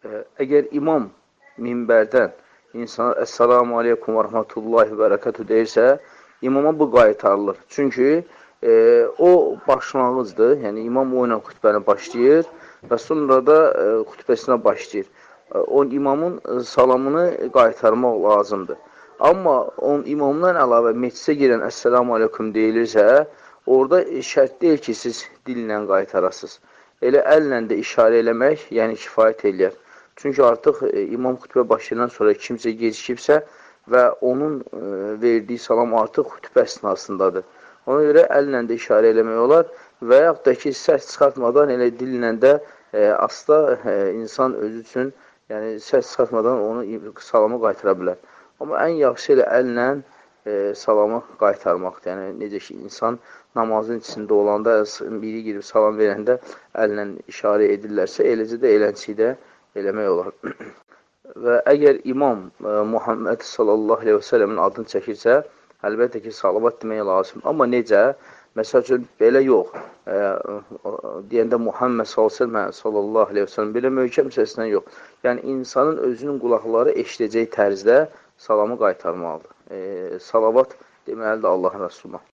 Əgər imam minbərdən insana Əssalamu aleykum və rəhmətullahi və bərəkətü deyirsə, imama bu qaytarılır. Çünki o başlanğıcdır. Yəni, imam o ilə xütbəni başlayır və sonra da xütbəsinə başlayır. O imamın salamını qaytarmaq lazımdır. Amma imamdan əlavə meclisə girən Əssalamu aleykum deyilirsə, orada şərt deyil ki, siz dillə qaytarasınız. Elə əllə də işarə eləmək, yəni kifayət eləyər. Çünki artıq imam xütbə başlayandan sonra kimsə gecikibsə və onun verdiyi salam artıq xütbə əsnasındadır. Ona görə əllə də işarə eləmək olar və yaxud da ki, səs çıxartmadan elə dillə də asla insan özü üçün, yəni səs çıxartmadan onu salamı qaytara bilər. Amma ən yaxşı elə əllə salamı qaytarmaqdır. Yəni, necə ki, insan namazın içində olanda, biri girib salam verəndə əllə işarə edirlərsə, eləcə də eləncikdə eləmək olar. Və əgər imam Muhammed sallallahu aleyhi və sələmin adını çəkirsə, əlbəttə ki, salavat demək lazım. Amma necə? Məsəl üçün, belə yox. Deyəndə Muhammed sallallahu aleyhi və sələm belə möhkəm səslə yox. Yəni, insanın özünün qulaqları eşidəcək tərzdə salamı qaytarmalıdır. Salavat deməlidir Allahın Rəsuluna.